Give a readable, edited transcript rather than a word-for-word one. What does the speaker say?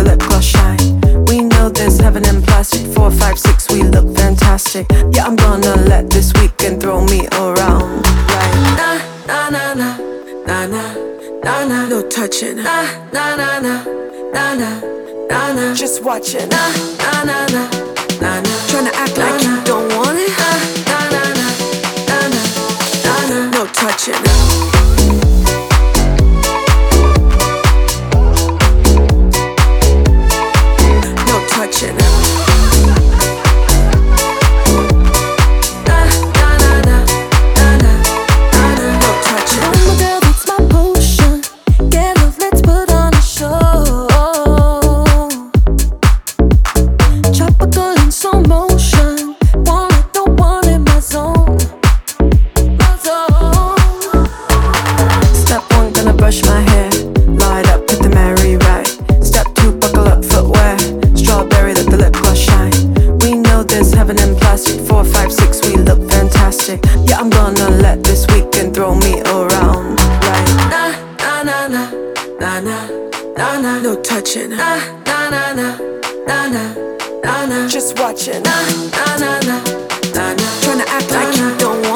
the lip gloss shine. We know there's heaven in plastic. 4, 5, 6, we look fantastic. Yeah, I'm gonna let this weekend throw me around. Like na na na na na na na na, no touching. Na na na na na na na na, just watching. Na na na na na na, tryna act like you don't want it. Na na na na na na na, no touching. Touching. Yeah, I'm gonna let this weekend throw me around. Like na na na na na na na na, no touching. Na na na na na na na na, just watching. Na na na na na na, tryna act like you don't want